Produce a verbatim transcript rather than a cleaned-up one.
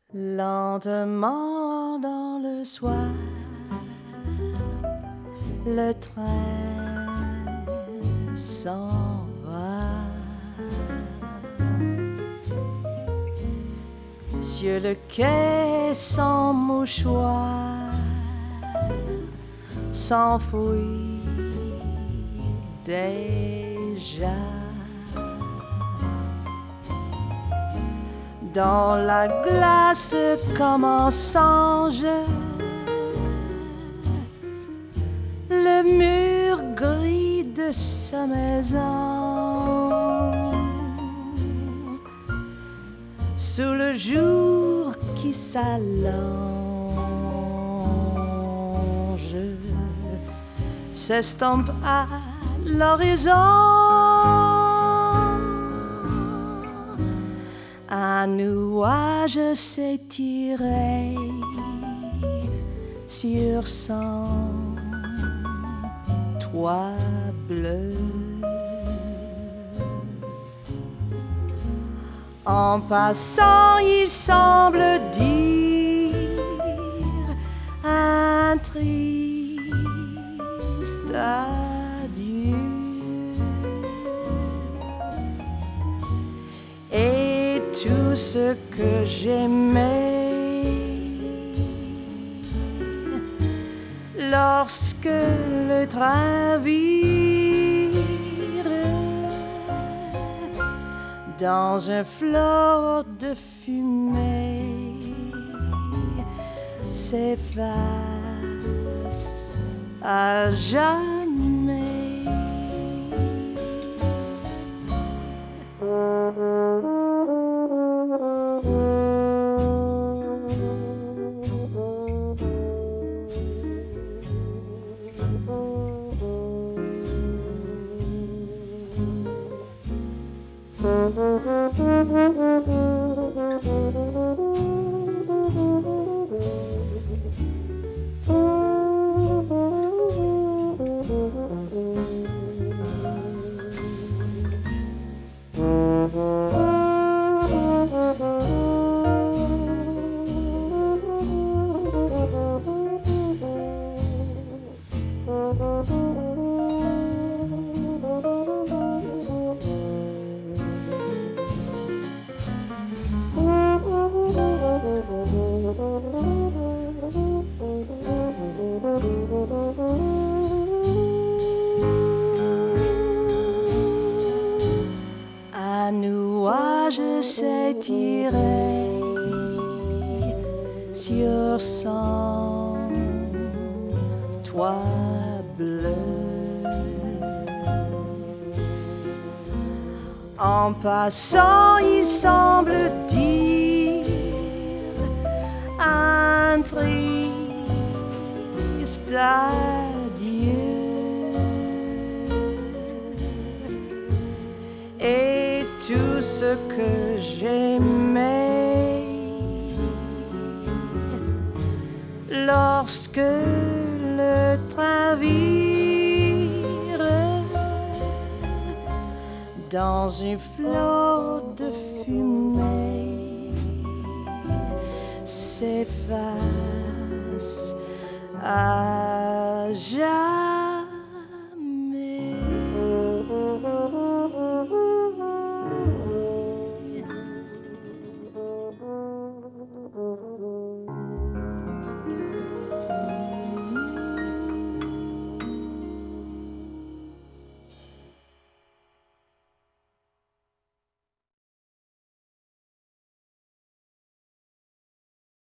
Lentement dans le soir, le train s'en va. Sur le quai sans mouchoir s'enfuit déjà. Dans la glace comme en songe, le mur gris de sa maison, sous le jour qui s'allonge, s'estompe à l'horizon. Un nuage s'est tiré sur son toit bleu. En passant, il semble dire un triste adieu. Et tout ce que j'aimais lorsque le train vire dans un flot de fumée s'efface à jamais. Un nuage s'est tiré sur son toit bleu. En passant, il semble dire un triste adieu. Et tout ce que j'aimais lorsque le train vire dans un flot de fumée s'efface à jamais.